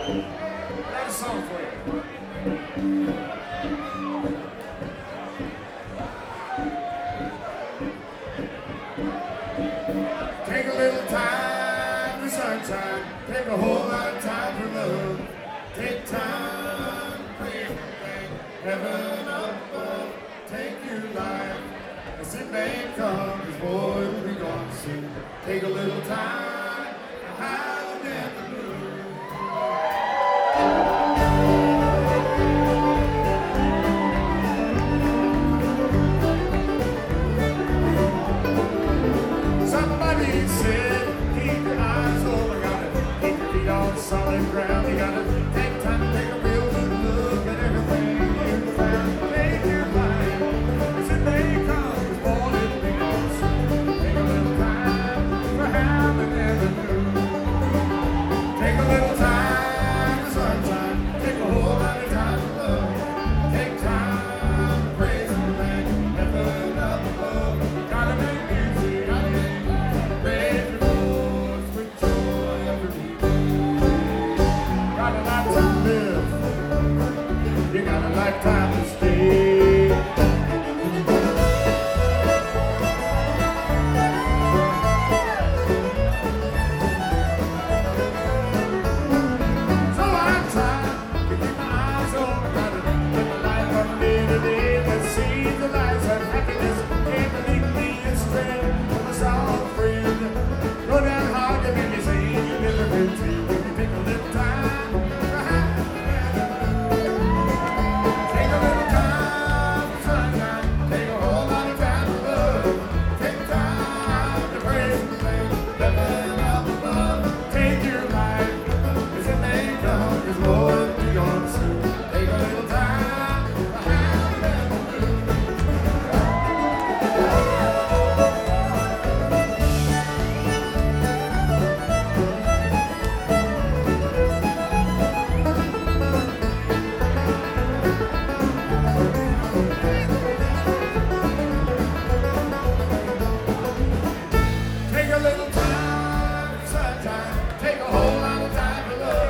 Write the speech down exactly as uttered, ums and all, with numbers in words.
Write a song for you. Take a little time for sunshine. Take a whole lot of time for love. Take time, pray and thank heaven above. Take your life as it may come, 'cause boy, it'll be gone soon. Take a little time to hide at the moon. Somebody said, keep your eyes open, gotta keep your feet on solid ground. You gotta take time to take a real good look at everything you found. Make your life as it may come, 'cause boy, it'll be gone soon. Take a little time for having never knew. Take a little time for sunshine. Take a whole lot of time for love. Take time to praise and thank heaven up above. Gotta make music, gotta make raise your voice with joy every day. Got a lifetime to live. You got a lifetime to stay. So I try to keep my eyes open, try to live my life from day to day. Let's see the lights of happiness. Can't believe me astray from a sound friend. Go down hard to make me say you never been to. When you take a little time for happiness. Take a little time for sunshine. Take a whole lot of time for love. Take time to praise and thank heaven up above. Take your life as it may come, 'cause Lord, you're gonna soon. Take a little time for happiness. Take a little time for sunshine. Take a whole lot of time for love.